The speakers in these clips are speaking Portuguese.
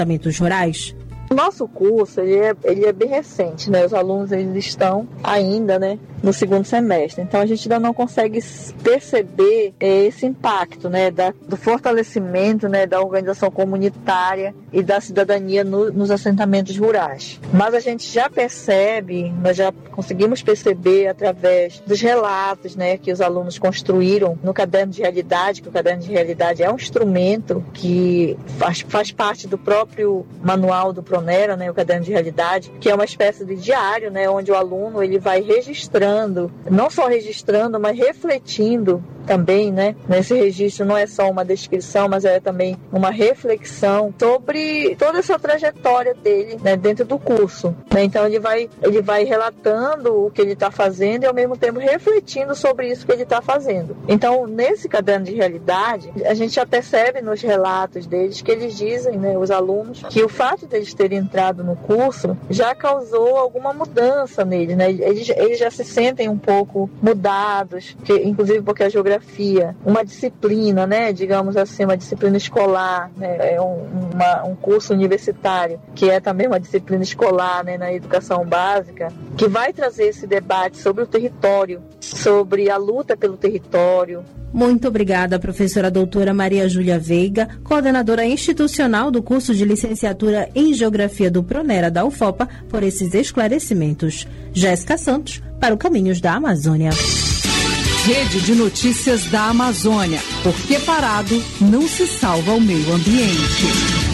assentamentos rurais? O nosso curso ele é bem recente, né? Os alunos eles estão ainda, né, no segundo semestre. Então a gente ainda não consegue perceber esse impacto, né, do fortalecimento, né, da organização comunitária e da cidadania nos assentamentos rurais. Mas a gente já percebe, nós já conseguimos perceber através dos relatos, né, que os alunos construíram no caderno de realidade, que o caderno de realidade é um instrumento que faz parte do próprio manual do Pronera, né, o caderno de realidade, que é uma espécie de diário, né, onde o aluno ele vai registrando, não só registrando, mas refletindo também, né? Nesse registro não é só uma descrição, mas é também uma reflexão sobre toda essa trajetória dele, né, dentro do curso, né? Então ele vai relatando o que ele está fazendo e ao mesmo tempo refletindo sobre isso que ele está fazendo. Então nesse caderno de realidade a gente já percebe nos relatos deles que eles dizem, né, os alunos, que o fato deles terem entrado no curso já causou alguma mudança neles, né? Eles já se sentem um pouco mudados, inclusive porque a geografia, uma disciplina, né, digamos assim, uma disciplina escolar, né, é um curso universitário, que é também uma disciplina escolar, né, na educação básica, que vai trazer esse debate sobre o território, sobre a luta pelo território. Muito obrigada, professora doutora Maria Júlia Veiga, coordenadora institucional do curso de licenciatura em Geografia do Pronera da UFOPA, por esses esclarecimentos. Jéssica Santos, para o Caminhos da Amazônia. Rede de Notícias da Amazônia, porque parado não se salva o meio ambiente.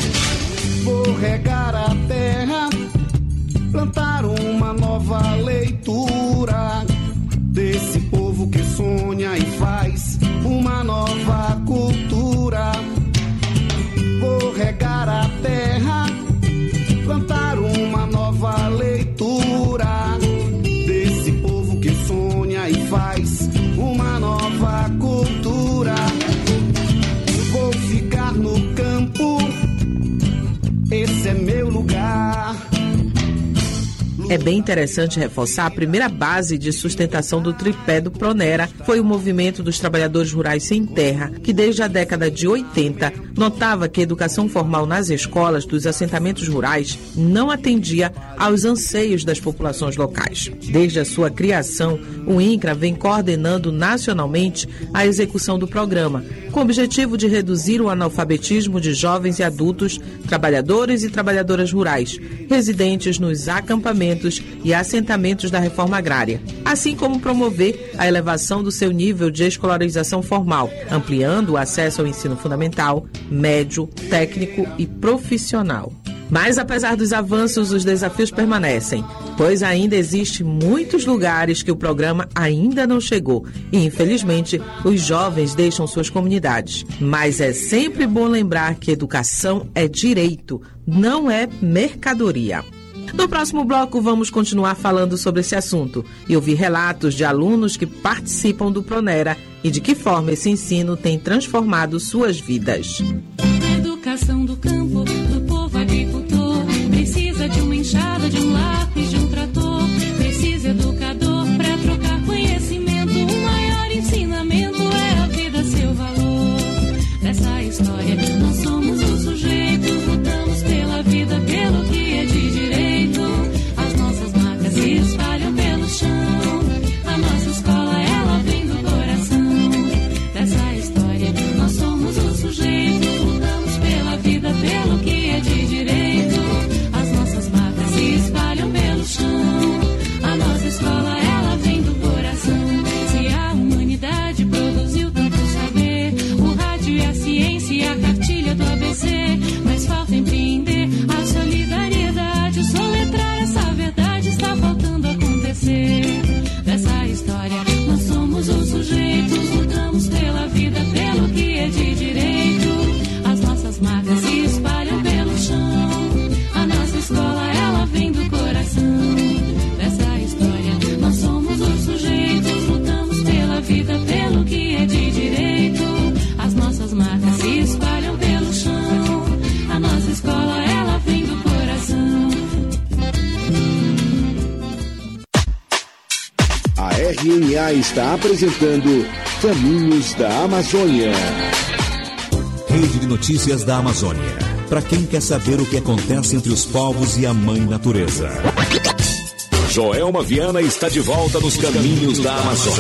Vou regar a terra, plantar uma nova leitura desse povo que sonha e faz uma nova cultura. Vou regar a terra, plantar uma nova leitura desse povo que sonha e faz uma nova cultura. Vou ficar no campo, esse é meu lugar. É bem interessante reforçar a primeira base de sustentação do tripé do Pronera foi o movimento dos trabalhadores rurais sem terra, que desde a década de 80 notava que a educação formal nas escolas dos assentamentos rurais não atendia aos anseios das populações locais. Desde a sua criação, o INCRA vem coordenando nacionalmente a execução do programa, com o objetivo de reduzir o analfabetismo de jovens e adultos, trabalhadores e trabalhadoras rurais, residentes nos acampamentos e assentamentos da reforma agrária, assim como promover a elevação do seu nível de escolarização formal, ampliando o acesso ao ensino fundamental, médio, técnico e profissional. Mas, apesar dos avanços, os desafios permanecem, pois ainda existem muitos lugares que o programa ainda não chegou e, infelizmente, os jovens deixam suas comunidades. Mas é sempre bom lembrar que educação é direito, não é mercadoria. No próximo bloco, vamos continuar falando sobre esse assunto e ouvir relatos de alunos que participam do Pronera e de que forma esse ensino tem transformado suas vidas. A educação do campo, do povo agricultor, precisa de uma enxada, de um lápis, de um trator, precisa educador para trocar conhecimento. O maior ensinamento é a vida, seu valor. Dessa história, nós somos os sujeitos, lutamos pela vida, pelo que é de direito. As nossas marcas se espalham pelo chão. A nossa escola, ela vem do coração. Dessa história, nós somos os sujeitos, lutamos pela vida, pelo que é de direito. As nossas marcas se espalham pelo chão. A nossa escola, ela vem do coração. Se a humanidade produziu tanto saber, o rádio e a ciência e a cartilha do ABC, mas falta empreender a solidariedade, soletrar essa verdade, está faltando acontecer. Dessa história, nós somos os sujeitos, lutamos pela vida, pelo que é de direito. As nossas marcas se espalham pelo chão. A nossa escola, ela vem do coração. Dessa história, nós somos os sujeitos, lutamos pela vida, pelo que é de direito. As nossas marcas se espalham pelo chão. A nossa escola, ela vem do coração. A RNA está apresentando Caminhos da Amazônia. Rede de Notícias da Amazônia. para quem quer saber o que acontece entre os povos e a mãe natureza. Joelma Viana está de volta nos caminhos da Amazônia.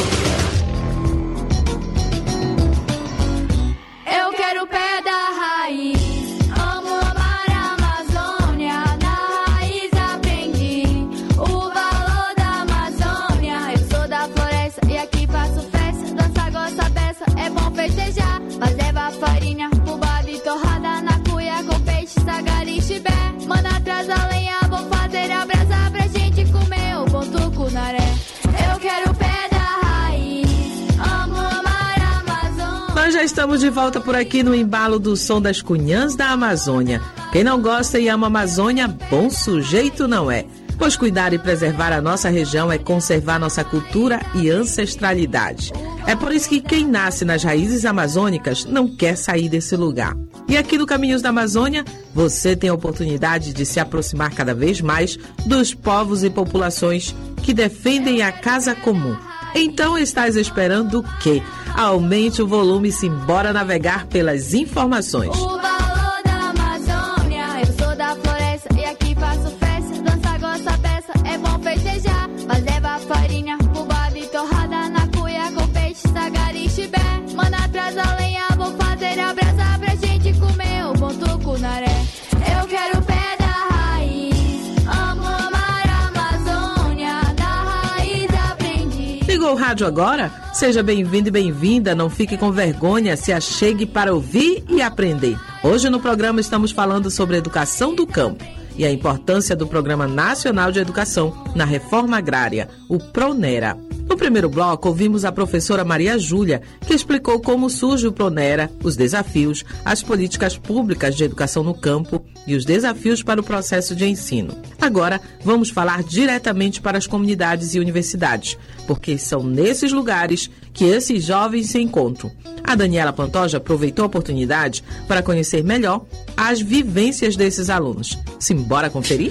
Eu quero o pé da raiz, amo amar a Amazônia, na raiz aprendi o valor da Amazônia. Eu sou da floresta e aqui faço festa, dança, gosta, peça, é bom festejar. Mas leva farinha, fubá e torrada na cuia com peixe, sagari, chibé. Manda traz a lenha, vou fazer a brasa pra gente comer o bom tucunaré. Eu quero o pé da raiz, amo amar a Amazônia. Nós já estamos de volta por aqui no embalo do som das cunhãs da Amazônia. Quem não gosta e ama a Amazônia, bom sujeito não é. Pois cuidar e preservar a nossa região é conservar nossa cultura e ancestralidade. É por isso que quem nasce nas raízes amazônicas não quer sair desse lugar. E aqui no Caminhos da Amazônia, você tem a oportunidade de se aproximar cada vez mais dos povos e populações que defendem a casa comum. Então estás esperando o quê? Aumente o volume e simbora navegar pelas informações. O valor da Amazônia, eu sou da floresta e aqui faço festa, dança, gosta, peça, é bom festejar. Mas leva farinha, fubá e torrada na cuia com peixe, sagari, chibé. Manda traz a lenha, vou fazer a brasa pra gente comer o bom tucunaré. Eu quero o pé da raiz, amo amar a Amazônia, da raiz aprendi. Ligou o rádio agora? Seja bem-vindo e bem-vinda, não fique com vergonha, se achegue para ouvir e aprender. Hoje no programa estamos falando sobre educação do campo e a importância do Programa Nacional de Educação na Reforma Agrária, o PRONERA. No primeiro bloco, ouvimos a professora Maria Júlia, que explicou como surge o PRONERA, os desafios, as políticas públicas de educação no campo e os desafios para o processo de ensino. Agora, vamos falar diretamente para as comunidades e universidades, porque são nesses lugares que esses jovens se encontram. A Daniela Pantoja aproveitou a oportunidade para conhecer melhor as vivências desses alunos. Simbora conferir?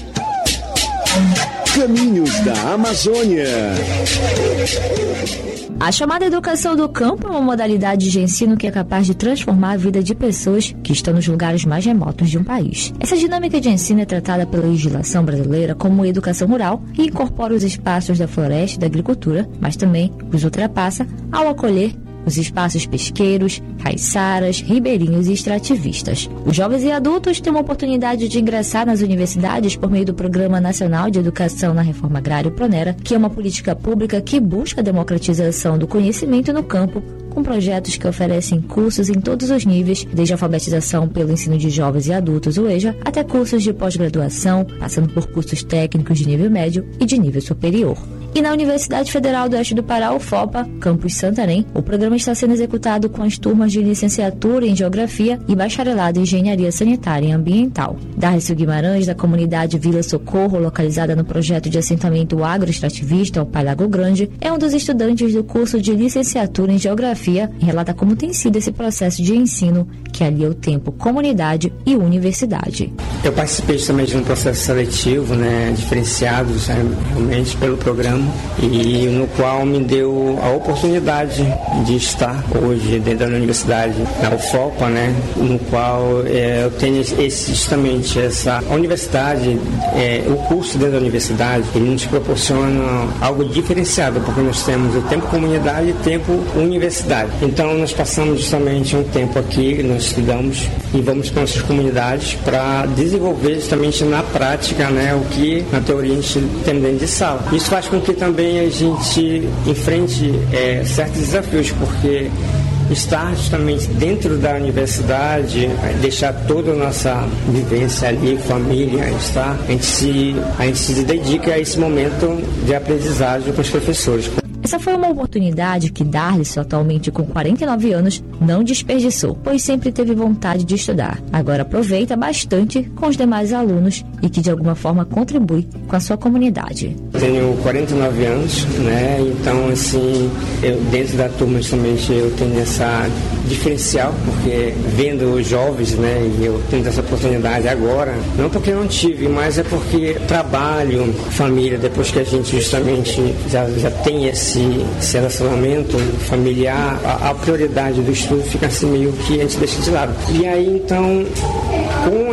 Caminhos da Amazônia. A chamada educação do campo é uma modalidade de ensino que é capaz de transformar a vida de pessoas que estão nos lugares mais remotos de um país. Essa dinâmica de ensino é tratada pela legislação brasileira como educação rural e incorpora os espaços da floresta e da agricultura, mas também os ultrapassa ao acolher os espaços pesqueiros, caiçaras, ribeirinhos e extrativistas. Os jovens e adultos têm uma oportunidade de ingressar nas universidades por meio do Programa Nacional de Educação na Reforma Agrária, o PRONERA, que é uma política pública que busca a democratização do conhecimento no campo, com projetos que oferecem cursos em todos os níveis, desde a alfabetização pelo ensino de jovens e adultos, o EJA, até cursos de pós-graduação, passando por cursos técnicos de nível médio e de nível superior. E na Universidade Federal do Oeste do Pará, UFOPA, campus Santarém, o programa está sendo executado com as turmas de licenciatura em Geografia e bacharelado em Engenharia Sanitária e Ambiental. Darcy Guimarães, da comunidade Vila Socorro, localizada no projeto de assentamento agroextrativista, o Palago Grande, é um dos estudantes do curso de licenciatura em Geografia e relata como tem sido esse processo de ensino que alia o tempo comunidade e universidade. Eu participei também de um processo seletivo, diferenciado realmente pelo programa, e no qual me deu a oportunidade de estar hoje dentro da universidade, na UFOPA, no qual eu tenho justamente a universidade, o curso dentro da universidade, ele nos proporciona algo diferenciado, porque nós temos o tempo comunidade e tempo universidade. Então nós passamos justamente um tempo aqui, nós estudamos e vamos para nossas comunidades para desenvolver justamente na prática, o que na teoria a gente tem dentro de sala. Isso faz com que também a gente enfrente certos desafios, porque estar justamente dentro da universidade, deixar toda a nossa vivência ali, família, a gente se dedica a esse momento de aprendizagem com os professores. Essa foi uma oportunidade que Darlis, atualmente com 49 anos, não desperdiçou, pois sempre teve vontade de estudar. Agora aproveita bastante com os demais alunos e que de alguma forma contribui com a sua comunidade. Tenho 49 anos, então assim, dentro da turma justamente eu tenho essa diferencial, porque vendo os jovens, né, e eu tendo essa oportunidade agora, não porque eu não tive, mas é porque trabalho, família, depois que a gente justamente já tem esse relacionamento familiar, a prioridade do estudo fica assim meio que a gente deixa de lado. E aí então, com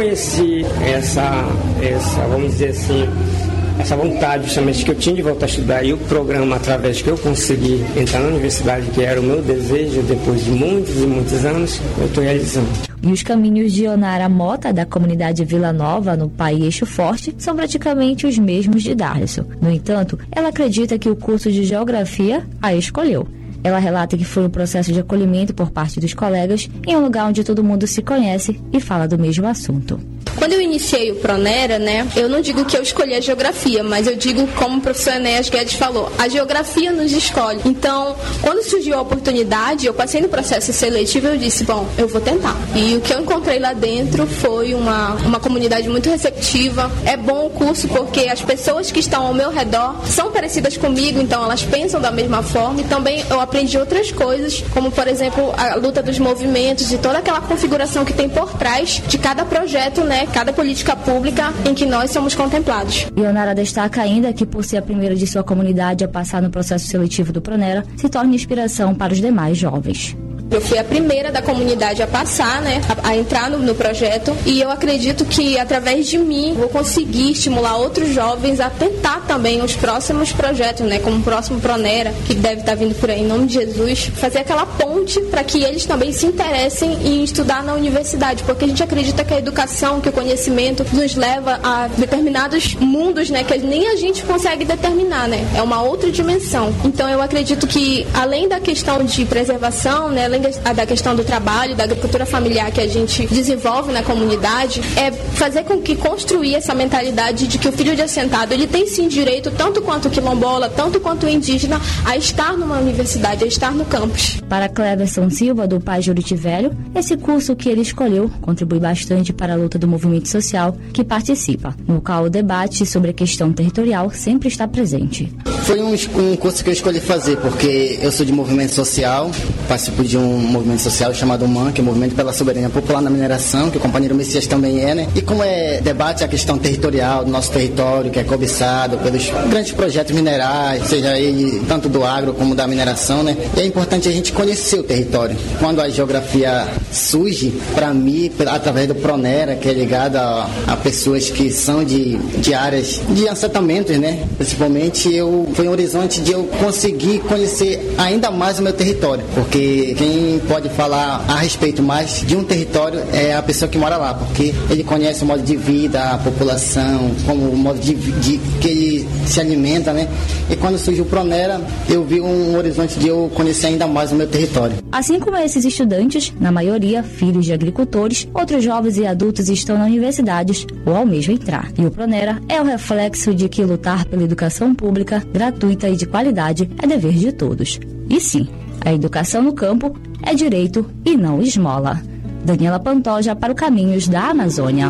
essa vamos dizer assim, essa vontade justamente que eu tinha de voltar a estudar, e o programa através que eu consegui entrar na universidade, que era o meu desejo depois de muitos e muitos anos, eu estou realizando. E os caminhos de Ionara Mota, da comunidade Vila Nova, no Pai Eixo Forte, são praticamente os mesmos de Darlisson. No entanto, ela acredita que o curso de Geografia a escolheu. Ela relata que foi um processo de acolhimento por parte dos colegas em um lugar onde todo mundo se conhece e fala do mesmo assunto. Quando eu iniciei o Pronera, né, eu não digo que eu escolhi a geografia, mas eu digo, como o professor Enéas Guedes falou, a geografia nos escolhe. Então, quando surgiu a oportunidade, eu passei no processo seletivo e eu disse, bom, eu vou tentar. E o que eu encontrei lá dentro foi uma comunidade muito receptiva. É bom o curso porque as pessoas que estão ao meu redor são parecidas comigo, então elas pensam da mesma forma. E também eu aprendi outras coisas, como, por exemplo, a luta dos movimentos e toda aquela configuração que tem por trás de cada projeto, né, cada política pública em que nós somos contemplados. Ionara destaca ainda que, por ser a primeira de sua comunidade a passar no processo seletivo do Pronera, se torna inspiração para os demais jovens. Eu fui a primeira da comunidade a passar, né, a entrar no projeto, e eu acredito que através de mim vou conseguir estimular outros jovens a tentar também os próximos projetos, né, como o próximo Pronera, que deve estar vindo por aí em nome de Jesus, fazer aquela ponte para que eles também se interessem em estudar na universidade, porque a gente acredita que a educação, que o conhecimento nos leva a determinados mundos, né, que nem a gente consegue determinar, né, é uma outra dimensão. Então eu acredito que além da questão de preservação, né, além da questão do trabalho, da agricultura familiar que a gente desenvolve na comunidade, é fazer com que construir essa mentalidade de que o filho de assentado, ele tem sim direito, tanto quanto o quilombola, tanto quanto o indígena, a estar numa universidade, a estar no campus. Para Cleverson Silva, do Pai Juriti Velho, esse curso que ele escolheu contribui bastante para a luta do movimento social que participa, no qual o debate sobre a questão territorial sempre está presente. Foi um curso que eu escolhi fazer porque eu sou de movimento social, participo de um movimento social chamado MAN, que é o Movimento pela Soberania Popular na Mineração, que o companheiro Messias também é, né? E como debate a questão territorial do nosso território, que é cobiçado pelos grandes projetos minerais, seja ele tanto do agro como da mineração, né? E é importante a gente conhecer o território. Quando a geografia surge, para mim, através do Pronera, que é ligado a pessoas que são de áreas de assentamentos, né? Principalmente, foi um horizonte de eu conseguir conhecer ainda mais o meu território, porque quem pode falar a respeito mais de um território é a pessoa que mora lá, porque ele conhece o modo de vida, a população, como o modo de que ele se alimenta, né? E quando surgiu o Pronera, eu vi um horizonte de eu conhecer ainda mais o meu território. Assim como esses estudantes, na maioria filhos de agricultores, outros jovens e adultos estão nas universidades ou almejam entrar. E o Pronera é o reflexo de que lutar pela educação pública, gratuita e de qualidade é dever de todos. E sim, a educação no campo é direito e não esmola. Daniela Pantoja para o Caminhos da Amazônia.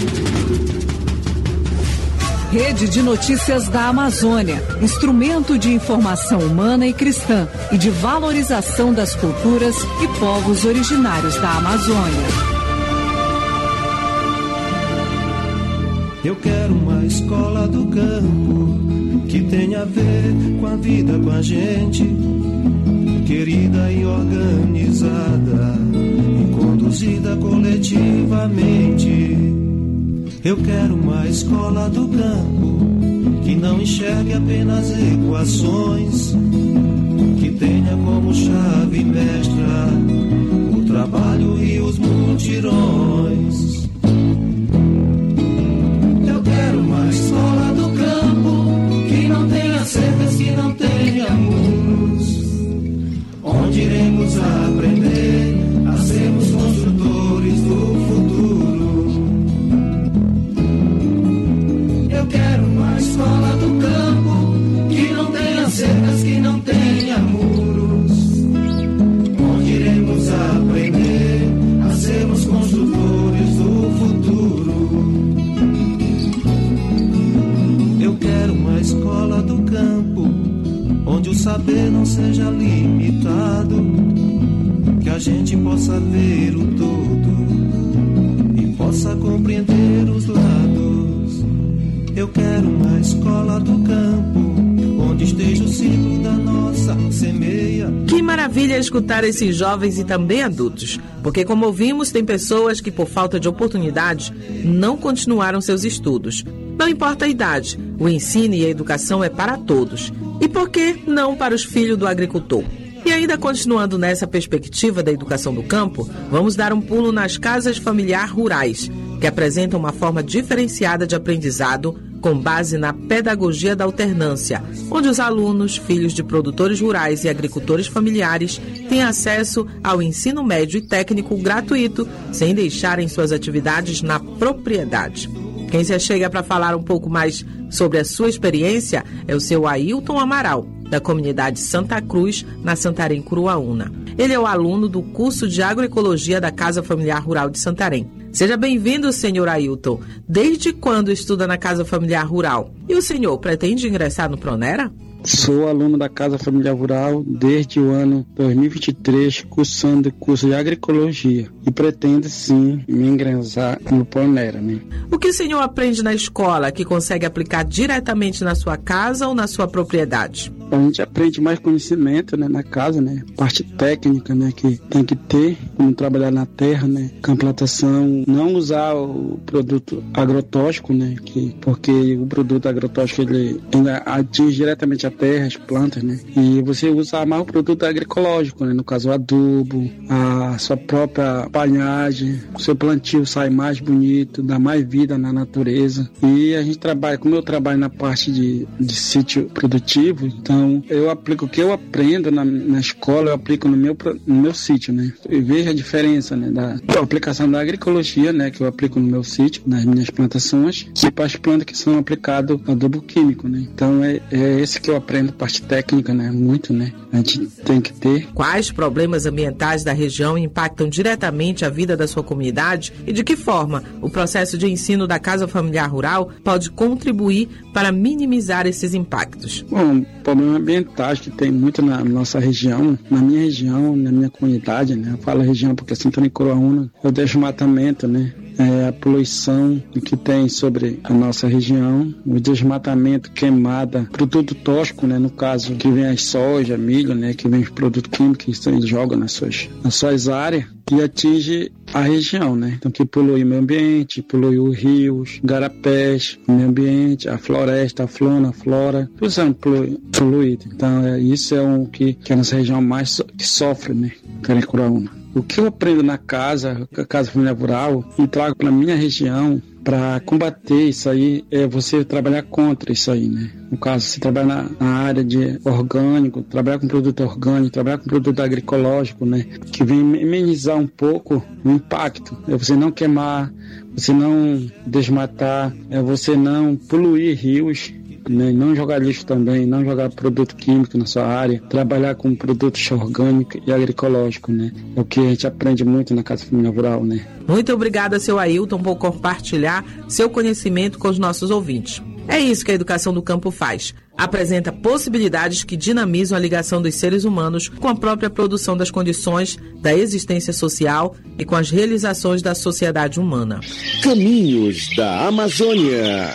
Rede de Notícias da Amazônia, instrumento de informação humana e cristã e de valorização das culturas e povos originários da Amazônia. Eu quero uma escola do campo que tenha a ver com a vida, com a gente, querida e organizada e conduzida coletivamente. Eu quero uma escola do campo que não enxergue apenas equações, que tenha como chave mestra o trabalho e os mutirões. Eu quero uma escola do campo que não tenha cercas, que não tenha muros, onde iremos aprender a sermos construtores do futuro. Eu quero uma escola do campo que não tenha cercas, que não tenha muros, onde iremos aprender a sermos construtores do futuro. Eu quero uma escola do campo onde o saber não seja limitado, que a a gente possa ver o todo e possa compreender os lados. Eu quero uma escola do campo, onde esteja o ciclo da nossa semeia. Que maravilha escutar esses jovens e também adultos, porque como ouvimos, tem pessoas que por falta de oportunidade não continuaram seus estudos. Não importa a idade, o ensino e a educação é para todos. E por que não para os filhos do agricultor? E ainda continuando nessa perspectiva da educação do campo, vamos dar um pulo nas casas familiar rurais, que apresentam uma forma diferenciada de aprendizado com base na pedagogia da alternância, onde os alunos, filhos de produtores rurais e agricultores familiares, têm acesso ao ensino médio e técnico gratuito, sem deixarem suas atividades na propriedade. Quem se achega para falar um pouco mais sobre a sua experiência é o seu Ailton Amaral, da comunidade Santa Cruz, na Santarém, Curuaúna. Ele é o aluno do curso de Agroecologia da Casa Familiar Rural de Santarém. Seja bem-vindo, senhor Ailton. Desde quando estuda na Casa Familiar Rural? E o senhor pretende ingressar no Pronera? Sou aluno da Casa Familiar Rural desde o ano 2023, cursando o curso de Agroecologia e pretendo sim me ingressar no Pronera, né? O que o senhor aprende na escola que consegue aplicar diretamente na sua casa ou na sua propriedade? A gente aprende mais conhecimento, né, na casa, né? Parte técnica, né, que tem que ter, como trabalhar na terra, né? Com a plantação, não usar o produto agrotóxico, né? Porque o produto agrotóxico ele atinge diretamente a terra, as plantas, né? E você usa mais o produto agroecológico, né? No caso, o adubo, a sua própria palhagem, o seu plantio sai mais bonito, dá mais vida na natureza. E a gente trabalha, como eu trabalho na parte de sítio produtivo, então eu aplico o que eu aprendo na escola, eu aplico no meu sítio, né? E vejo a diferença, né? Da aplicação da agroecologia, né? Que eu aplico no meu sítio, nas minhas plantações, e para as plantas que são aplicadas adubo químico, né? Então é esse que eu aprendo, parte técnica, né? Muito, né? A gente tem que ter. Quais problemas ambientais da região impactam diretamente a vida da sua comunidade e de que forma o processo de ensino da Casa Familiar Rural pode contribuir para minimizar esses impactos? Bom, problemas ambientais que tem muito na nossa região, na minha região, na minha comunidade, né? Eu falo região porque assim estou em Curuaúna, eu deixo matamento, né? A poluição que tem sobre a nossa região, o desmatamento, queimada, produto tóxico, né, no caso que vem a soja, milho, né, que vem os produtos químicos que eles jogam nas suas áreas e atinge a região, né, então que polui o meio ambiente, polui os rios, garapés, o meio ambiente, a floresta, a flora, tudo são poluído. Então isso é um que a nossa região mais que sofre, né, em Curuaúna. O que eu aprendo na casa, a Casa Familiar Rural, e trago para a minha região para combater isso aí, é você trabalhar contra isso aí, né? No caso, você trabalhar na área de orgânico, trabalhar com produto orgânico, trabalhar com produto agroecológico, né? Que vem amenizar um pouco o impacto. É você não queimar, você não desmatar, é você não poluir rios, né? Não jogar lixo também, não jogar produto químico na sua área, trabalhar com produtos orgânicos e agroecológicos, né? É o que a gente aprende muito na Casa Familiar Rural, né? Muito obrigada, seu Ailton, por compartilhar seu conhecimento com os nossos ouvintes. É isso que a educação do campo faz. Apresenta possibilidades que dinamizam a ligação dos seres humanos com a própria produção das condições da existência social e com as realizações da sociedade humana. Caminhos da Amazônia.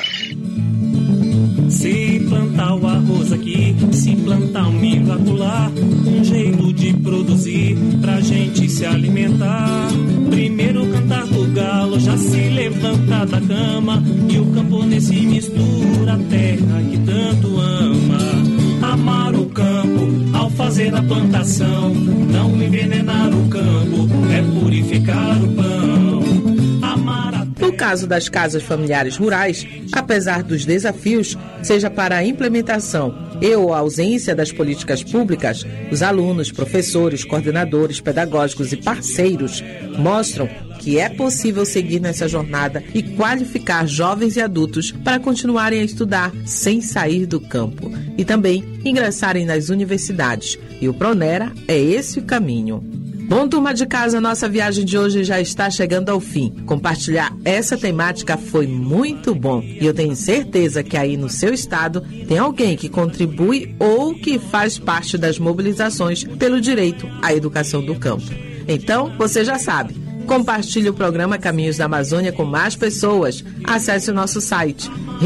Se plantar o arroz aqui, se plantar o milho acolá, um jeito de produzir pra gente se alimentar. Primeiro cantar do galo, já se levanta da cama, e o camponês se mistura a terra que tanto ama. Amar o campo ao fazer a plantação, não envenenar o campo, é purificar o pão. No caso das casas familiares rurais, apesar dos desafios, seja para a implementação e ou a ausência das políticas públicas, os alunos, professores, coordenadores, pedagógicos e parceiros mostram que é possível seguir nessa jornada e qualificar jovens e adultos para continuarem a estudar sem sair do campo e também ingressarem nas universidades. E o Pronera é esse o caminho. Bom, turma de casa, nossa viagem de hoje já está chegando ao fim. Compartilhar essa temática foi muito bom. E eu tenho certeza que aí no seu estado tem alguém que contribui ou que faz parte das mobilizações pelo direito à educação do campo. Então, você já sabe. Compartilhe o programa Caminhos da Amazônia com mais pessoas. Acesse o nosso site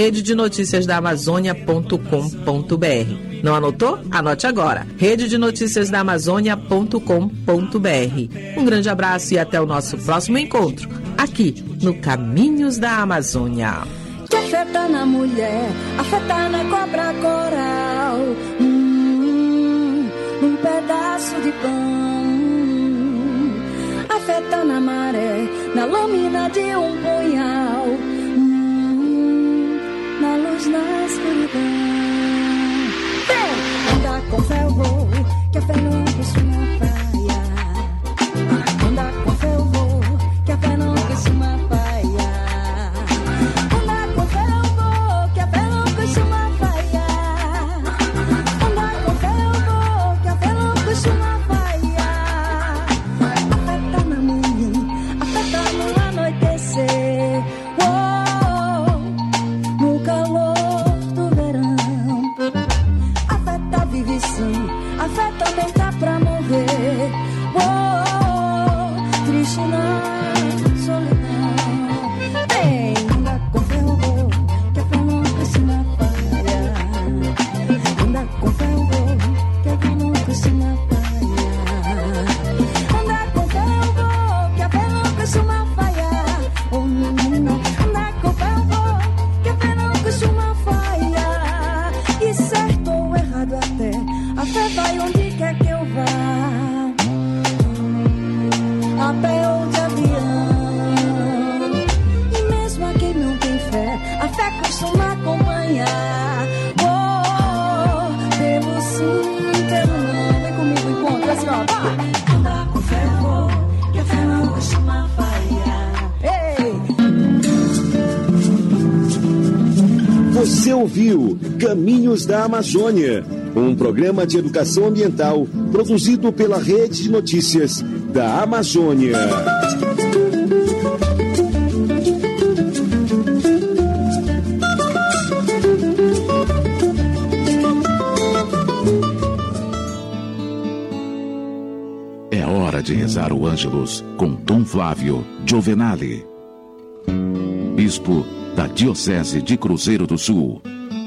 rededenoticiasdaamazônia.com.br. Não anotou? Anote agora. rededenoticiasdaamazônia.com.br. Um grande abraço e até o nosso próximo encontro, aqui no Caminhos da Amazônia. Que afeta na mulher, afeta na cobra coral, um pedaço de pão. Afeta na maré, na lâmina de um punhal, na luz, na escuridão. Anda com fé eu vou, que a fé não costuma falhar. Anda com fé eu vou, que a fé não costuma falhar. Anda com fé eu vou, que a fé não costuma falhar. Anda com fé eu vou, que a fé não costuma falhar. A fé também tá pra morrer. Triste na solidão. Anda com fé eu vou, que a fé não costuma falhar. Anda com fé eu vou, que a fé não costuma falhar. Anda com fé eu vou, que a fé não costuma falhar. Anda com fé eu vou, que a fé não costuma falhar. E certo ou errado até, a fé vai onde quer que eu vá, a pé ou de avião. E mesmo a quem não tem fé, a fé costuma acompanhar. Pelo sim, pelo não. Vem comigo, encontra assim, ó. Vai! Andar com fé eu vou, que a fé não costuma falhar. Ei! Você ouviu Caminhos da Amazônia, um programa de educação ambiental produzido pela Rede de Notícias da Amazônia. É hora de rezar o Ângelus com Dom Flávio Giovenale, bispo da Diocese de Cruzeiro do Sul.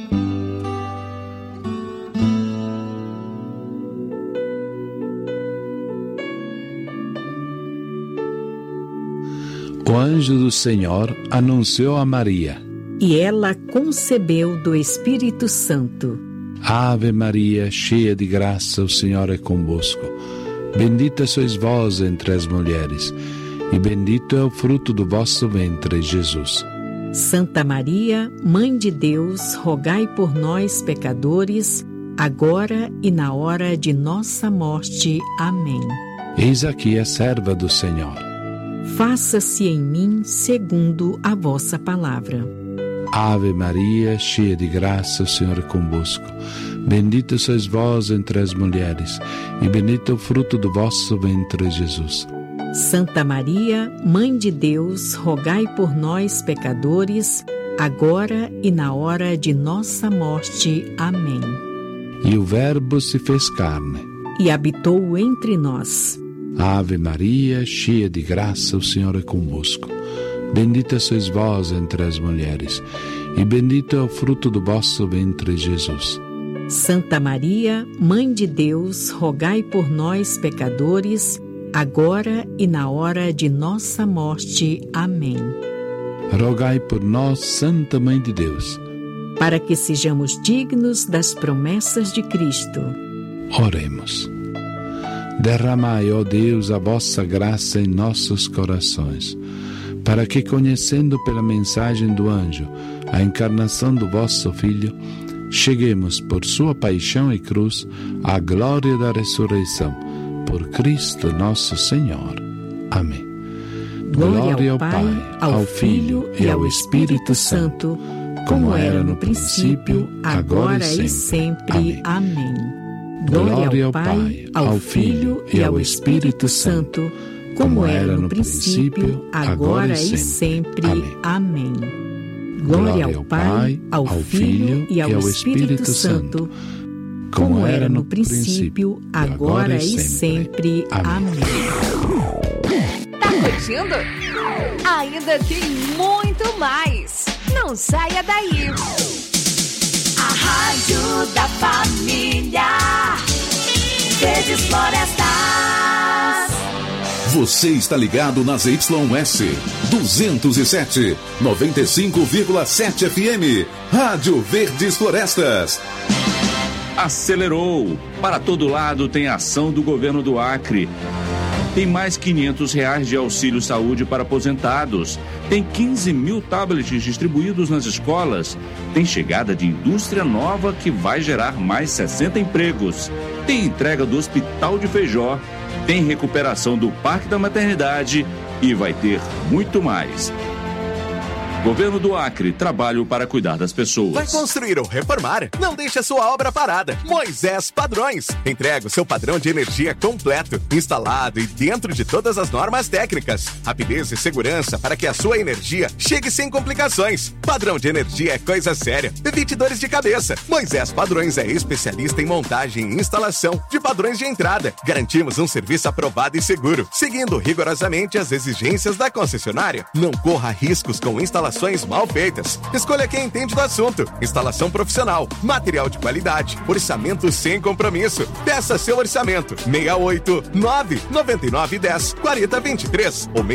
O anjo do Senhor anunciou a Maria, e ela concebeu do Espírito Santo. Ave Maria, cheia de graça, o Senhor é convosco. Bendita sois vós entre as mulheres, e bendito é o fruto do vosso ventre, Jesus. Santa Maria, Mãe de Deus, rogai por nós, pecadores, agora e na hora de nossa morte. Amém. Eis aqui a serva do Senhor. Faça-se em mim segundo a vossa palavra. Ave Maria, cheia de graça, o Senhor é convosco. Bendita sois vós entre as mulheres, e bendito é o fruto do vosso ventre, Jesus. Santa Maria, Mãe de Deus, rogai por nós, pecadores, agora e na hora de nossa morte. Amém. E o Verbo se fez carne e habitou entre nós. Ave Maria, cheia de graça, o Senhor é convosco. Bendita sois vós entre as mulheres, e bendito é o fruto do vosso ventre, Jesus. Santa Maria, Mãe de Deus, rogai por nós, pecadores, agora e na hora de nossa morte. Amém. Rogai por nós, Santa Mãe de Deus, para que sejamos dignos das promessas de Cristo. Oremos. Derramai, ó Deus, a vossa graça em nossos corações, para que, conhecendo pela mensagem do anjo a encarnação do vosso Filho, cheguemos por sua paixão e cruz à glória da ressurreição, por Cristo nosso Senhor. Amém. Glória ao Pai, ao Filho e ao Espírito Santo, como era no princípio, agora e sempre. Amém. Glória ao Pai, ao Filho e ao Espírito Santo, como era no princípio, agora e sempre. Amém. Glória ao Pai, ao Filho e ao Espírito Santo, como era no princípio, agora e sempre. Amém. Tá curtindo? Ainda tem muito mais. Não saia daí. A Rádio da Família. Verdes Florestas. Você está ligado nas YS 207, 95,7 FM. Rádio Verdes Florestas. Acelerou. Para todo lado tem ação do governo do Acre. Tem mais R$500 de auxílio saúde para aposentados. Tem 15 mil tablets distribuídos nas escolas. Tem chegada de indústria nova que vai gerar mais 60 empregos. Tem entrega do Hospital de Feijó. Tem recuperação do Parque da Maternidade e vai ter muito mais. Governo do Acre, trabalho para cuidar das pessoas. Vai construir ou reformar? Não deixe a sua obra parada. Moisés Padrões. Entrega o seu padrão de energia completo, instalado e dentro de todas as normas técnicas. Rapidez e segurança para que a sua energia chegue sem complicações. Padrão de energia é coisa séria. Evite dores de cabeça. Moisés Padrões é especialista em montagem e instalação de padrões de entrada. Garantimos um serviço aprovado e seguro, seguindo rigorosamente as exigências da concessionária. Não corra riscos com instalações mal feitas. Escolha quem entende do assunto. Instalação profissional, material de qualidade, orçamento sem compromisso. Peça seu orçamento. 689-9910-4023 ou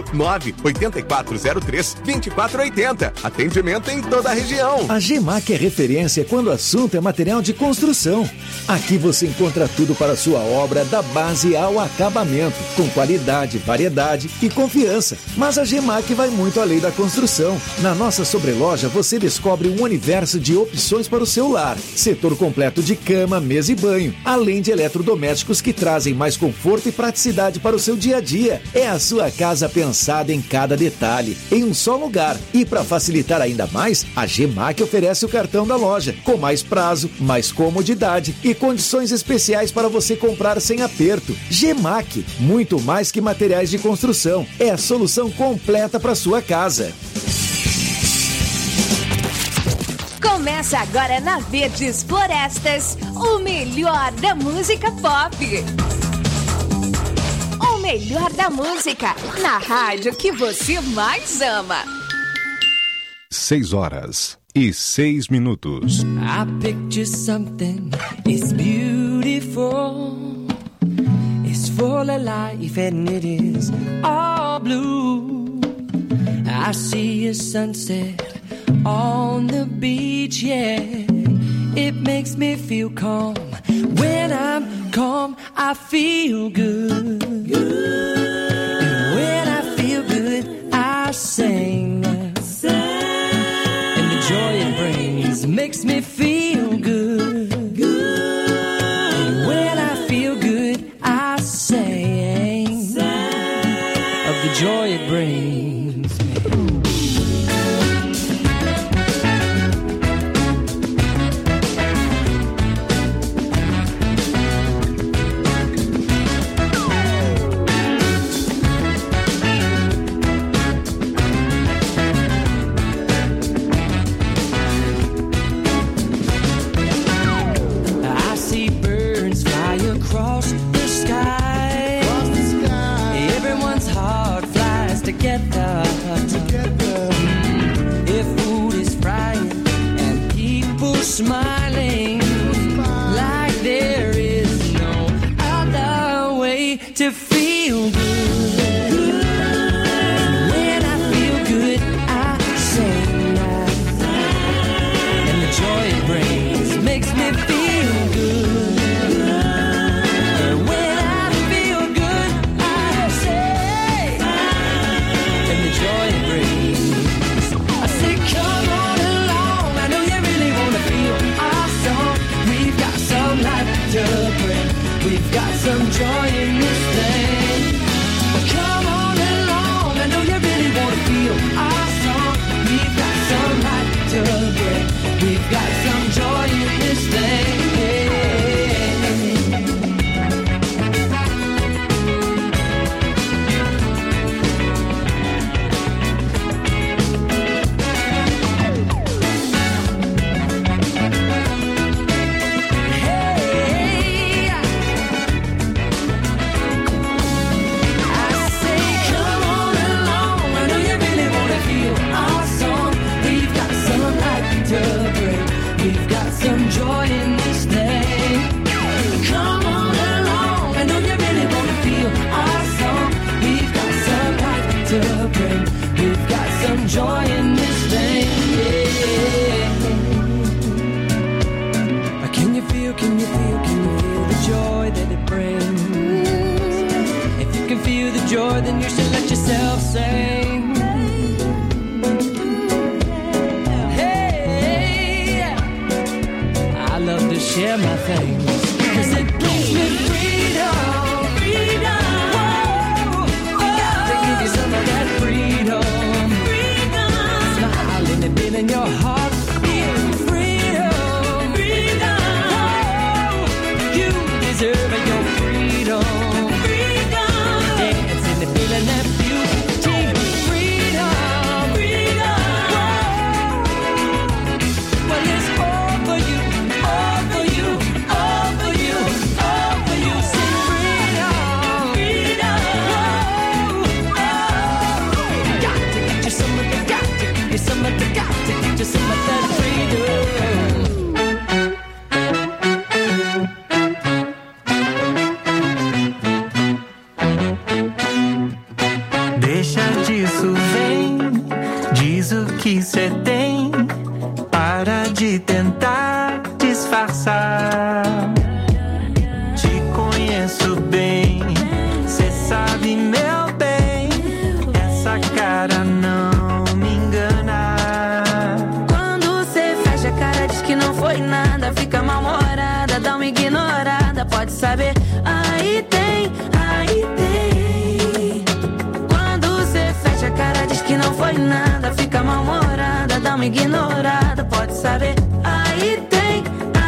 689-8403-2480. Atendimento em toda a região. A GEMAC é referência quando o assunto é material de construção. Aqui você encontra tudo para a sua obra, da base ao acabamento, com qualidade, variedade e confiança. Mas a GEMAC vai muito além da construção. Na nossa sobreloja você descobre um universo de opções para o seu lar. Setor completo de cama, mesa e banho, além de eletrodomésticos que trazem mais conforto e praticidade para o seu dia a dia. É a sua casa pensada em cada detalhe, em um só lugar. E para facilitar ainda mais, a GEMAC oferece o cartão da loja, com mais prazo, mais comodidade e condições especiais para você comprar sem aperto. GEMAC, muito mais que materiais de construção. É a solução completa para sua casa. Começa agora na Verdes Florestas, o melhor da música pop. O melhor da música, na rádio que você mais ama. 6h06. I picture something, it's beautiful. It's full of life and it is all blue. I see a sunset on the beach, yeah. It makes me feel calm. When I'm calm, I feel good. And when I feel good, I sing. And the joy it brings makes me feel good. And when I feel good, I sing of the joy it brings. Together. If food is frying and people smiling, like there is no other way to feel good. When I feel good, I sing, and the joy it brings makes me feel good. Joy brings. I say, come on along. I know you really wanna feel to bring. We've got some joy in this thing. Come on along, I know you really wanna feel our song. We've got some life to bring. We've got some joy in this thing. Can you feel the joy that it brings? If you can feel the joy, then you should let yourself sing. Hey, I love to share my things, 'cause it gives me freedom. Freedom. Whoa, got to give you some of that freedom. Freedom. Smile and it feel in your heart. Feel freedom. Freedom. Whoa, you deserve your freedom. Freedom. Dance and the feeling that beauty. Freedom. Freedom. Whoa. Well, it's all for you. All for you. All for you. All for you. Sing freedom. Freedom. Whoa. Oh. Got to get you some of the, got to get you some of the, got to get you some of that freedom. Deixa disso, vem, diz o que cê tem, para de tentar disfarçar. Te conheço bem, cê sabe, meu bem, essa cara não me engana. Quando cê fecha a cara, diz que não foi nada, fica mal-humorada, dá uma ignorada, pode saber, aí tem, aí tem. Quando cê fecha a cara, diz que não foi nada, fica mal-humorada, dá uma ignorada, pode saber, aí tem,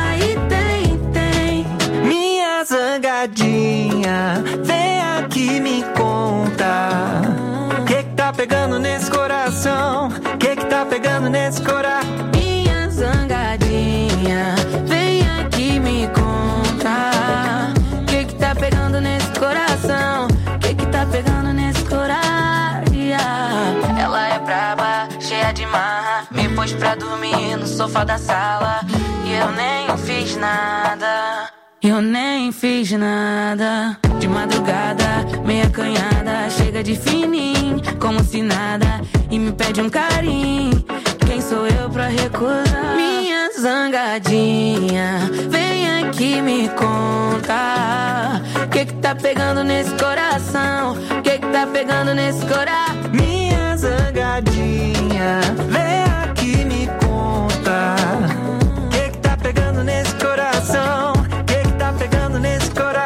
tem. Minha zangadinha, vem aqui me conta. Que tá pegando nesse coração? Que tá pegando nesse coração? Minha zangadinha, vem aqui me conta. Que tá pegando nesse coração? Que tá pegando nesse coração? Ela é braba, cheia de marra, me pôs pra dormir no sofá da sala. E eu nem fiz nada. Eu nem fiz nada. De madrugada, meia canhada, chega de fininho, como se nada, e me pede um carinho. Quem sou eu pra recusar? Minha zangadinha, vem aqui me conta. Que tá pegando nesse coração? Que tá pegando nesse coração? Minha zangadinha, vem aqui me conta. Que tá pegando nesse coração? Que tá pegando nesse coração?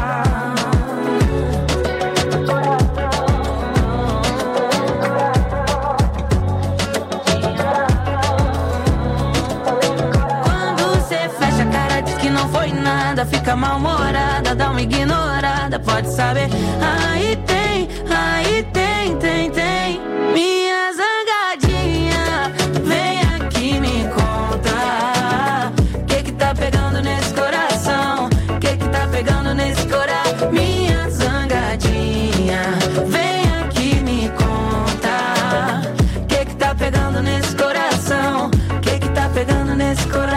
Quando cê fecha a cara, diz que não foi nada, fica mal-humorada, dá uma ignorada, pode saber, aí tem, tem. Minha zangadinha, vem aqui me conta. Que tá pegando nesse coração? Que tá pegando nesse coração? Minha zangadinha, vem aqui me conta. Que tá pegando nesse coração? Que tá pegando nesse coração?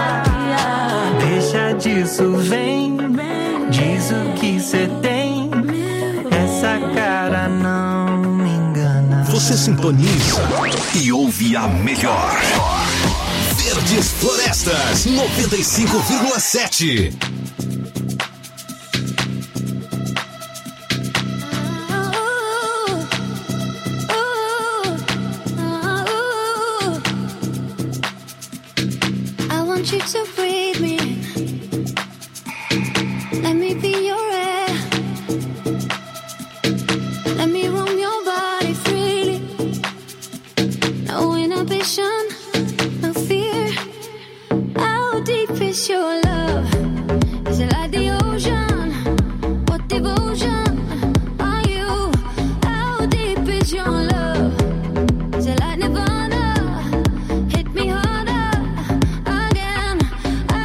Deixa disso, vem, diz o que cê tem, essa cara não me engana. Você sintoniza e ouve a melhor. Verdes Florestas 95,7. I want you to breathe me. Let me be your air. Let me roam your body freely. No inhibition, no fear. How deep is your love? Is it like the ocean? What devotion are you? How deep is your love? Is it like Nirvana? Hit me harder again. I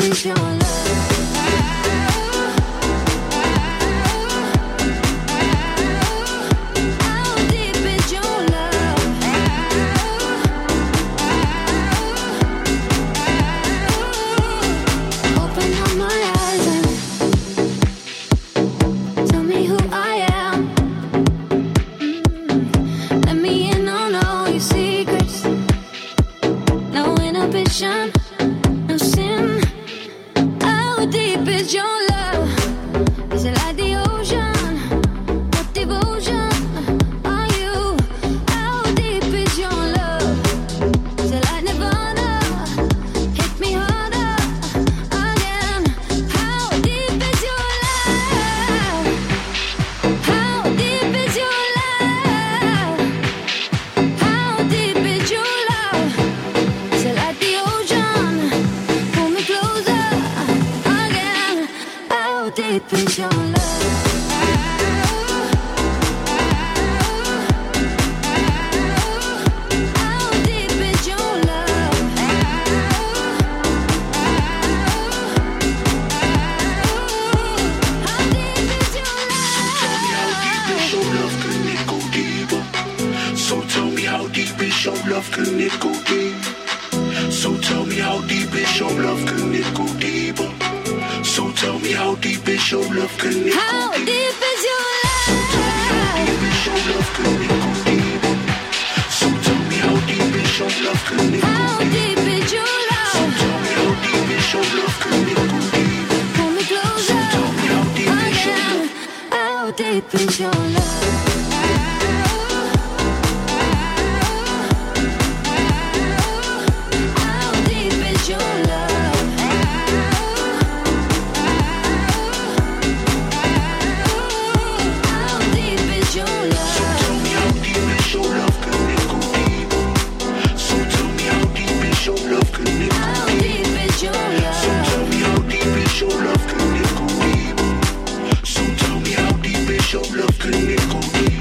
is your love? No sin. How deep is your love? Is it like the ocean? What devotion are you? How deep is your love? Is it like Nirvana? Hit me harder again. How deep is your love? How deep is your love? How deep is your love? Is it like the ocean? Pull me closer again. How deep is your love? How deep is your love? So tell me how deep is your love, can it go deep? So tell me how deep is your love, can it go deeper? So tell me how deep is your love, can it go deeper? How deep is your So tell me how deep is your love, can it go deeper? So tell me how deep is your love, can it go How deep is your love? So tell me how deep is your love, can it go deeper? Pull me closer again. How deep is your love? How deep is your love? How deep is your love? Tell me how deep is your love, can it go deeper? So tell me how deep is your love, can it go How deep is your love? So tell me how deep is your love, can it go deeper? So tell me how deep is your love, can it go deeper?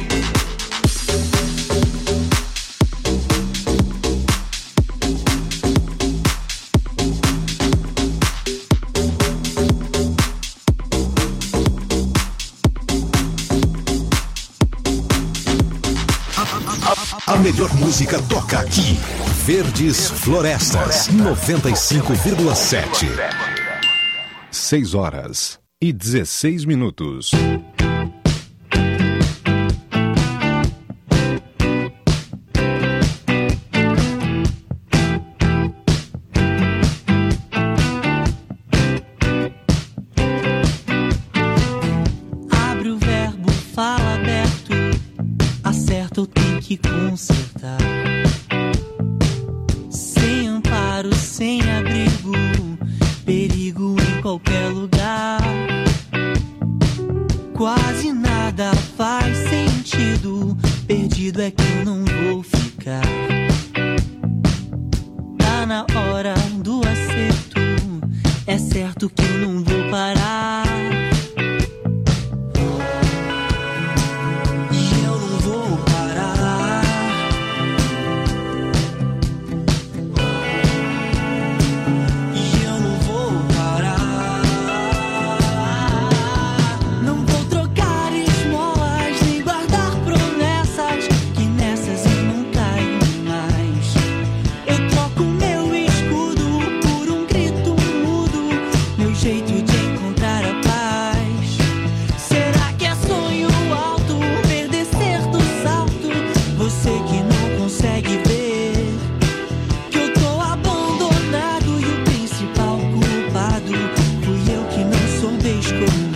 A melhor música toca aqui. Verdes Florestas 95,7. 6h16. Abre o verbo, fala aberto. Acerta ou tem que consertar. Sem amparo, sem abrigo. Perigo em qualquer lugar. Quase nada faz sentido. Perdido é que eu não vou ficar. Tá na hora do acerto. É certo que eu não vou parar. E eu não vou parar. E eu não vou parar. Não vou trocar esmolas nem guardar promessas, que nessas eu não caio mais. Eu troco meu escudo por um grito mudo, meu jeito de encontrar a paz. Será que é sonho alto, perder certo salto? Você que não consegue ver que eu tô abandonado e o principal culpado fui eu que não soube escolher.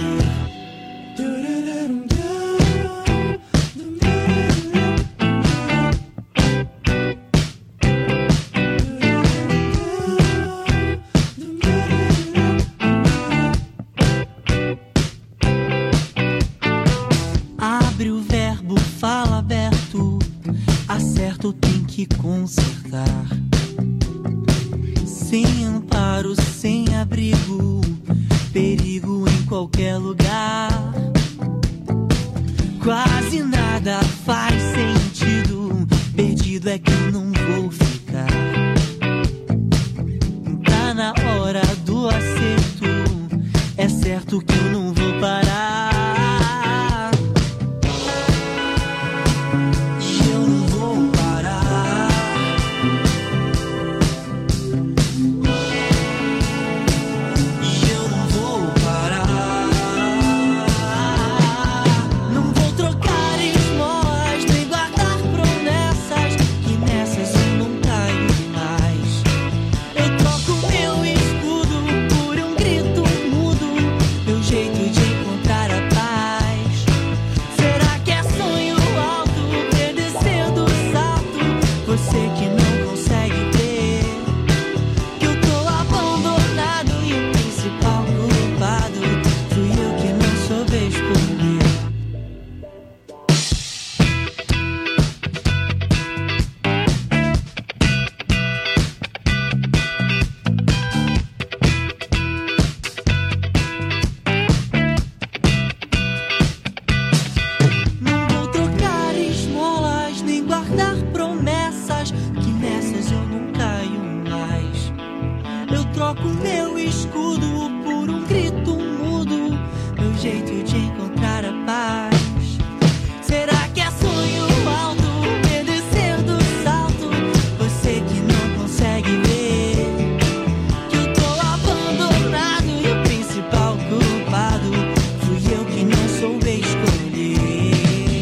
Abre o verbo, fala aberto. Acerta ou tem que consertar. Sem amparo, sem abrigo. Perigo em qualquer lugar. Quase nada faz sentido. Perdido é que eu não vou ficar. Tá na hora do acerto. troco meu escudo por um grito mudo, meu jeito de encontrar a paz. Será que é sonho alto, obedecer do salto? Você que não consegue ver que eu tô abandonado e o principal culpado fui eu que não soube escolher.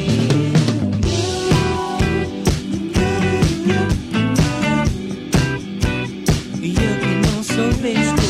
E eu que não soube escolher.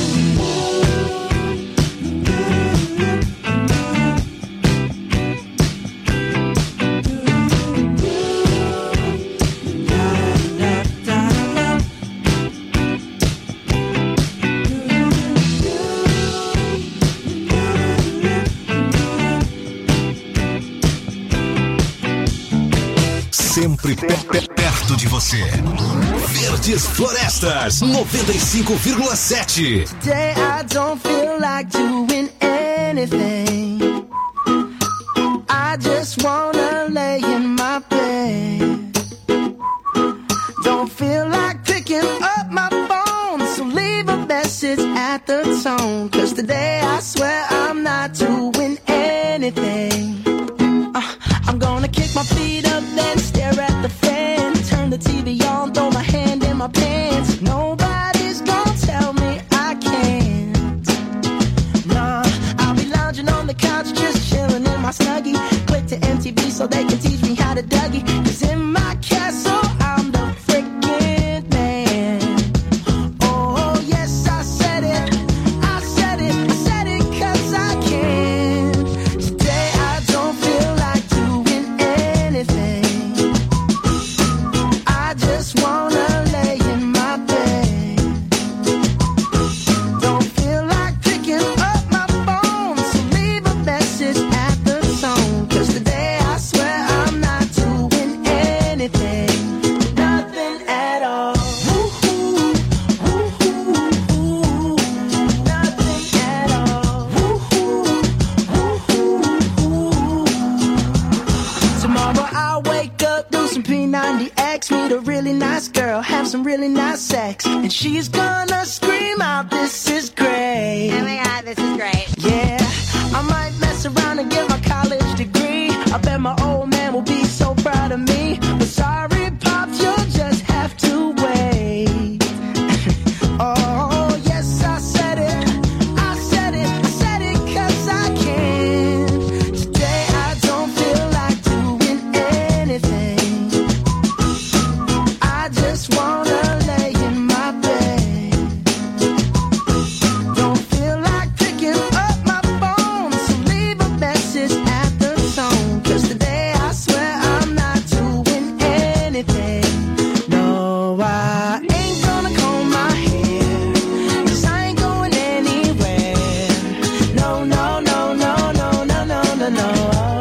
Sempre perto de você. Verdes Florestas 95,7. Today I don't feel like doing anything. I just wanna lay in my bed. Don't feel like picking up my phone, so leave a message at the tone. 'Cause today I swear I'm not doing anything. I'm gonna kick my feet up, then stare at the fan. Turn the TV on, throw my hand in my pants. Nobody's gonna tell me I can't. Nah, I'll be lounging on the couch, just chilling in my Snuggie. Click to MTV so they can teach me how to Dougie. 'Cause in my castle, I'm the freaking man. Oh, yes, I said it. I said it. I said it 'cause I can. Today I don't feel like doing anything. I just wanna lay in my bed. Don't feel like picking up my phone, so leave a message at the tone. 'Cause today I swear I'm not doing anything. Nothing at all. Woo-hoo, woo-hoo, woo-hoo. Nothing at all. Woo-hoo, woo-hoo, woo. Tomorrow I'll wake up, do some P90X, meet a really nice girl, have some really nice sex, and she's gonna scream out, "This is great." Oh my God, this is great. Yeah, I might mess around and get my college degree. I bet my old man will be so proud of me. But sorry, Pops, you'll just have to wait. Oh, yes, I said it. I said it. I said it 'cause I can. Today I don't feel like doing anything. I just wanna lay in my bed. Don't feel like picking up my phone, so leave a message at the tone. 'Cause today I swear I'm not doing anything. No, I ain't gonna comb my hair, 'cause I ain't going anywhere. No, no, no, no, no, no, no, no, no.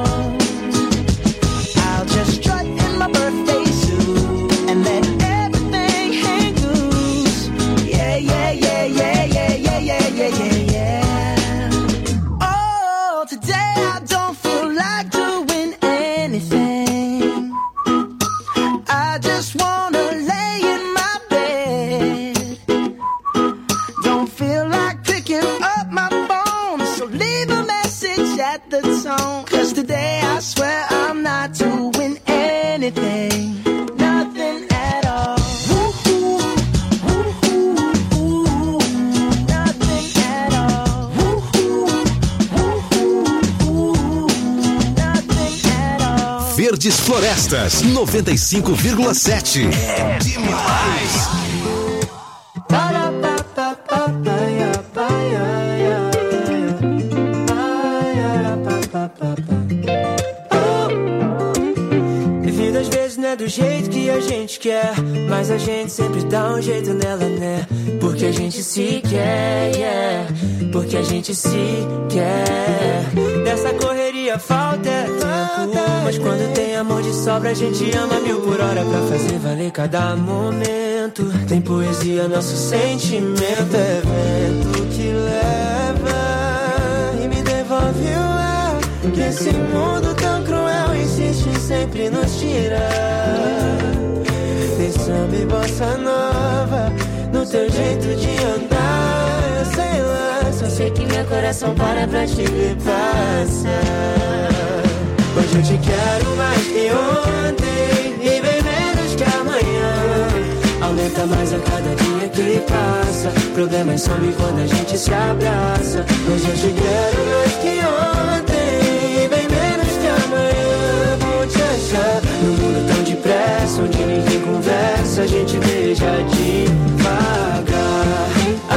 I'll just strut in my birthday suit and let everything hang loose. Yeah, yeah, yeah, yeah, yeah, yeah, yeah, yeah, yeah, yeah. Oh, today I don't feel like doing anything. I just wanna lay in my bed. Don't feel like picking up my phone, so leave a message at the tone. 'Cause today I swear I'm not doing anything. Nothing at all. Woo-hoo, woo-hoo, woo. Nothing at all. Woo-hoo, woo-hoo, woo. Nothing at all. Verdes Florestas 95,7. É demais. E vida às vezes não é do jeito que a gente quer, mas a gente sempre dá um jeito nela, né? Porque a gente se quer, yeah. Porque a gente se quer. Nessa correria falta é tempo, mas quando tem amor de sobra a gente ama 1000 por hora pra fazer valer cada momento. Tem poesia, nosso sentimento é vento que leva e me devolve o ar, que esse mundo tão cruel insiste em sempre nos tirar. Tem samba e bossa nova no teu jeito de andar. coração para pra te ver passar. Hoje eu te quero mais que ontem e bem menos que amanhã. Aumenta mais a cada dia que passa. Problemas somem quando a gente se abraça. Hoje eu te quero mais que ontem e bem menos que amanhã. Vou te achar num mundo tão depressa, onde ninguém conversa, a gente beija devagar.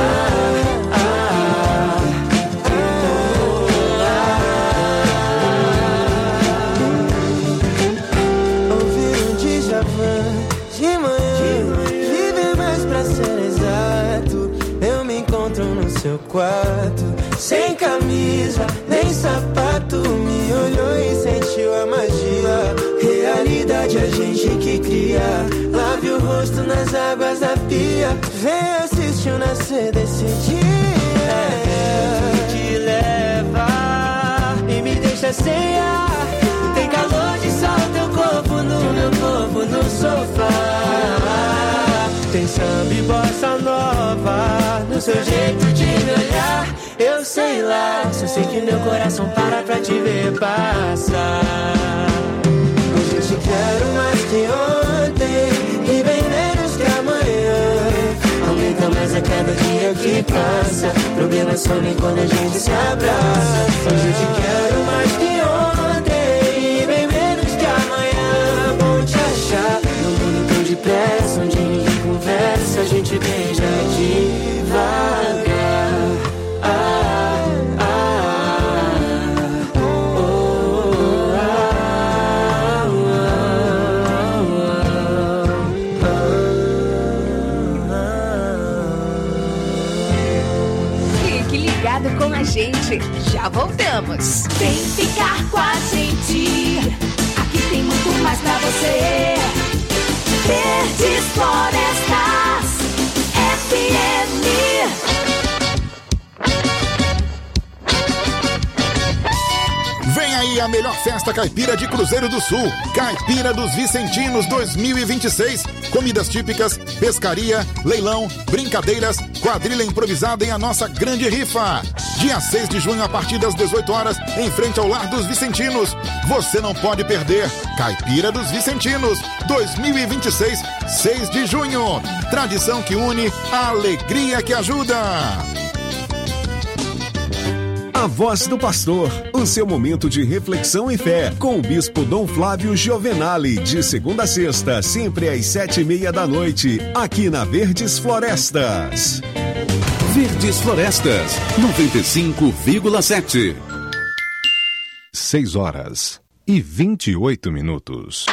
Seu quarto, sem camisa, nem sapato, me olhou e sentiu a magia. Realidade a gente que cria, lave o rosto nas águas da pia. Vem assistir o nascer desse dia. Te leva e me deixa sem ar. Tem calor de sol, teu corpo no meu corpo no sofá. Tem samba e bossa nova no seu jeito de me olhar. Eu sei lá, só sei que meu coração para pra te ver passar. Hoje eu te quero mais que ontem e bem menos que amanhã. Aumenta mais a cada dia que passa. Problemas somem quando a gente se abraça. Hoje eu te quero mais que ontem e bem menos que amanhã. Vou te achar num mundo tão depressa, onde ninguém conversa, a gente beija devagar. Fique ligado com a gente, já voltamos. Vem ficar com a gente, aqui tem muito mais pra você. Verdes Florestas FM. Vem aí a melhor festa caipira de Cruzeiro do Sul, Caipira dos Vicentinos 2026. Comidas típicas, pescaria, leilão, brincadeiras, quadrilha improvisada em a nossa grande rifa. Dia 6 de junho a partir das 18 horas, em frente ao Lar dos Vicentinos. Você não pode perder. Caipira dos Vicentinos 2026, 6 de junho. Tradição que une, a alegria que ajuda. A Voz do Pastor, o seu momento de reflexão e fé, com o Bispo Dom Flávio Giovenali, de segunda a sexta, sempre às 7:30 da noite, aqui na Verdes Florestas. Verdes Florestas, 95,7. 6h28.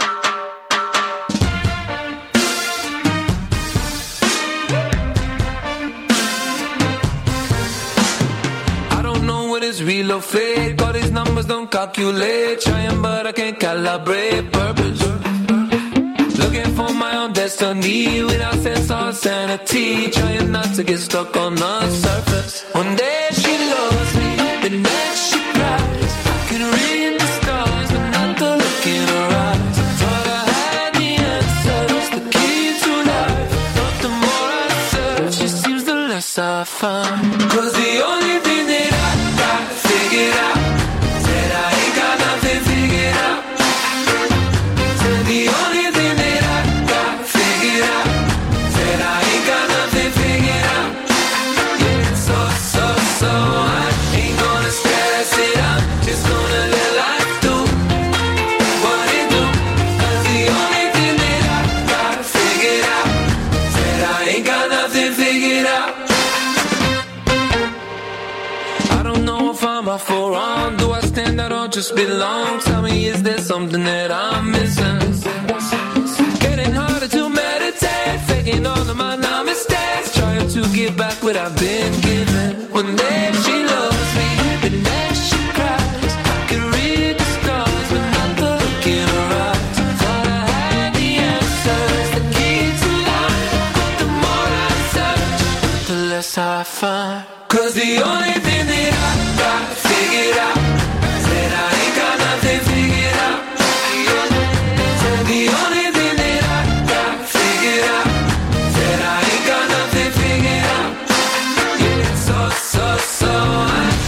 Is real or fake, all these numbers don't calculate. Trying but I can't calibrate purpose. Looking for my own destiny without sense or sanity. Trying not to get stuck on the surface. One day she loves me, the next she cries. I can read the stars but not the look in her eyes. Thought I had the answers, the key to life. But the more I search, it seems the less I find. 'Cause the only thing that I figured out, said I ain't got nothing figured out. Said the only thing that I got figured out, said I ain't got nothing figured out. Yeah, so I ain't gonna stress it out, just gonna let life do what it do. 'Cause the only thing that I got figured out, said I ain't got nothing figured out. I don't know if I'm off or wrong. Do I stand out or just belong? Tell me, is there something that I'm missing? Getting harder to meditate, faking all of my now mistakes, trying to give back what I've been given. One day she loves me, the next she cries. I can read the stars but not the look in her eyes. Thought I had the answers, the key to life. But the more I search, the less I find. 'Cause the only thing that I got figured out, said I ain't got nothing figured out. Said the only thing that I got figured out, said I ain't got nothing figured out. Yeah, so I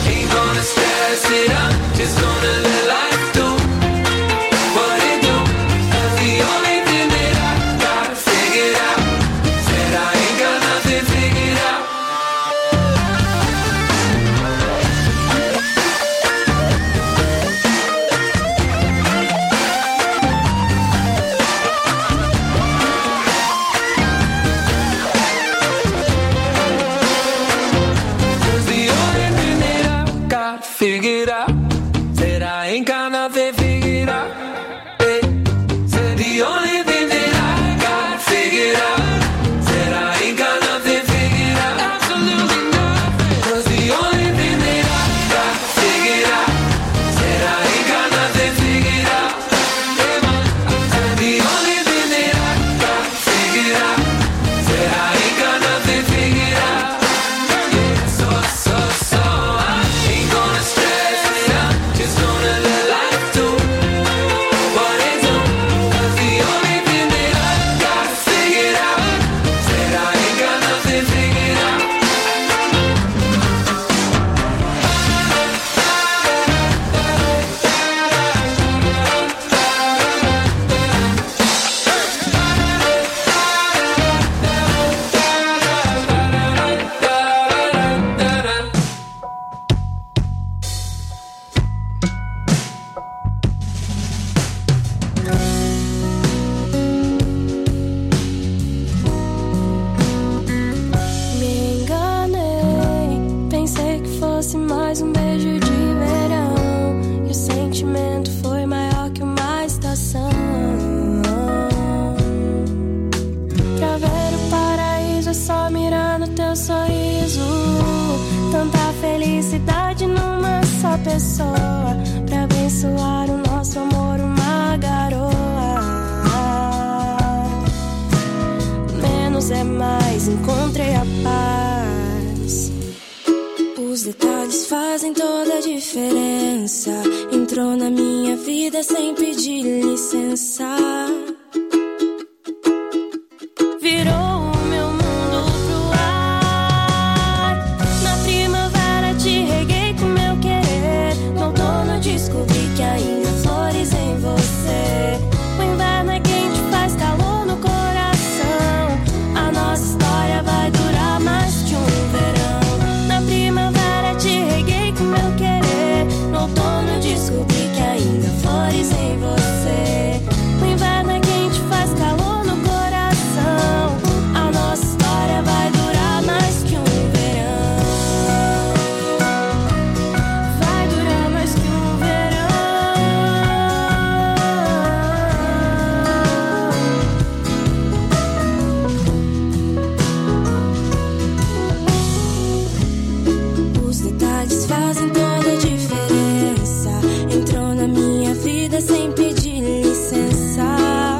teu sorriso, tanta felicidade numa só pessoa, pra abençoar o nosso amor, uma garoa. Menos é mais, encontrei a paz. Os detalhes fazem toda a diferença. Entrou na minha vida sem pedir licença. Virou o meu mundo pro ar. Na primavera te reguei com meu querer. No outono descobri que ainda há flores em você. O inverno é quente, faz calor no coração. A nossa história vai durar mais que um verão. Na primavera te reguei com meu querer. No outono descobri que ainda há flores em você. O inverno é quente, faz calor no coração. A nossa história vai durar mais que um verão. Vai durar mais que um verão. Os detalhes fazem toda a diferença. Entrou na minha vida sem pedir licença.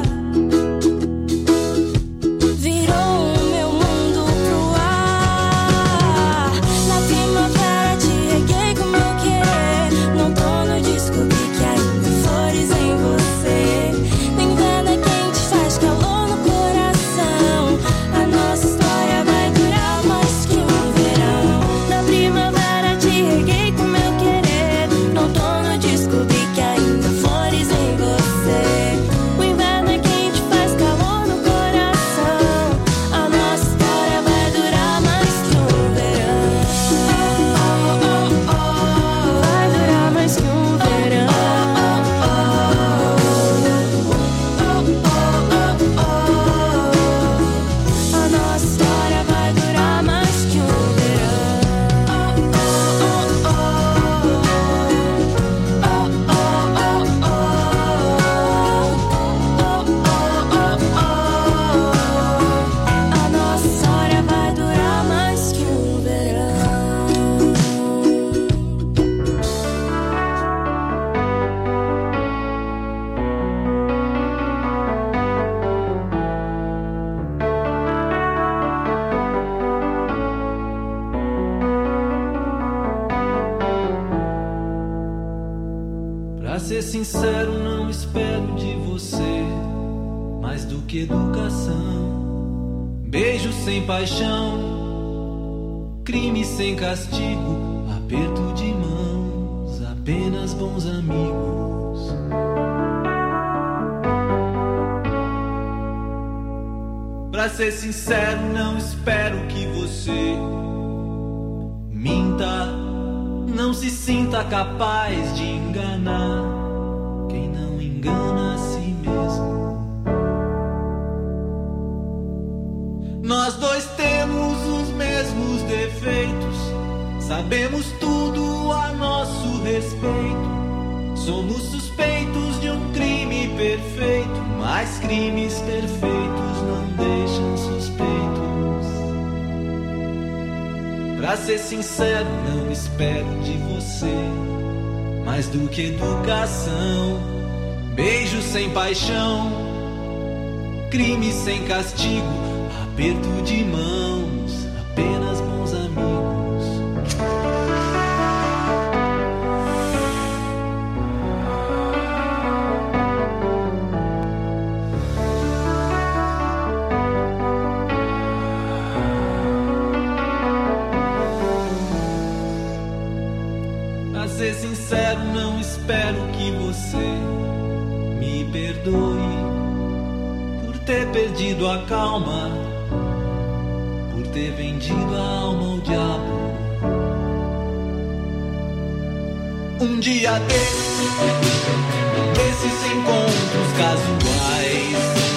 Virou o meu mundo pro ar. Na primavera te reguei com meu querer. No outono descobri que ainda há flores em você. O inverno é quente, faz calor no coração. A nossa história vai durar mais que um verão. Na primavera te reguei com meu querer. No outono descobri que ainda há flores em você. O inverno é quente, faz calor no coração. A nossa história vai durar mais que um verão. Vai durar mais que um verão. A nossa história vai durar mais que um verão. A nossa história vai durar mais que um verão. Pra ser sincero, não espero de você mais do que educação. Beijo sem paixão, crime sem castigo, aperto de mãos, apenas bons amigos. Pra ser sincero, não espero que você minta, não se sinta capaz de enganar quem não engana a si mesmo. Nós dois temos os mesmos defeitos, sabemos tudo a nosso respeito. Somos suspeitos de um crime perfeito, mas crimes perfeitos não deixam suspeitos. Pra ser sincero, não espero de você mais do que educação. Beijo sem paixão, crime sem castigo, aperto de mãos, apenas bons amigos. Pra ser sincero, não espero que você me perdoe por ter perdido a calma, por ter vendido a alma ao diabo. Um dia desses encontros casuais,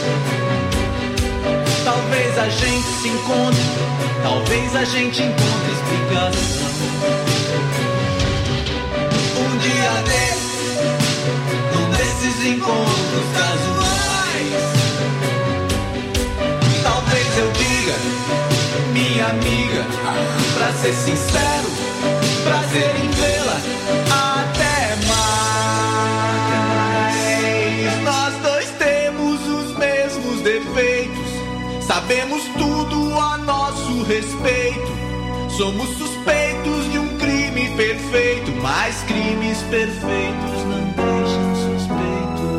talvez a gente se encontre, talvez a gente encontre explicação. Um dia desses encontros casuais, talvez eu diga, minha minha amiga. Pra ser sincero, prazer em vê-la. Até mais. Nós dois temos os mesmos defeitos. Sabemos tudo a nosso respeito. Somos suspeitos de um crime perfeito, mas crimes perfeitos não deixam suspeitos.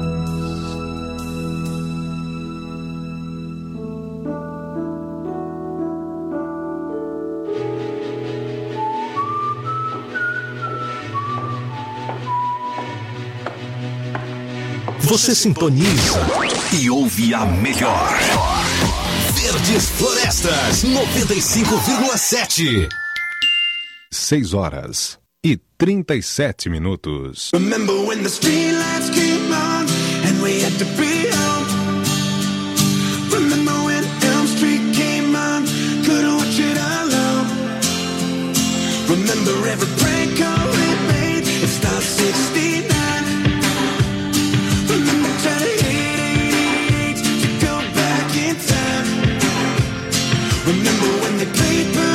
Você sintoniza e ouve a melhor. Verdes Florestas 95,7. 6h37. Remember when the streetlights came on and we had to be home. Remember when Elm Street came on, couldn't watch it alone. Remember every prank call we made, it started 69. Remember turning 88 to go back in time. Remember when they played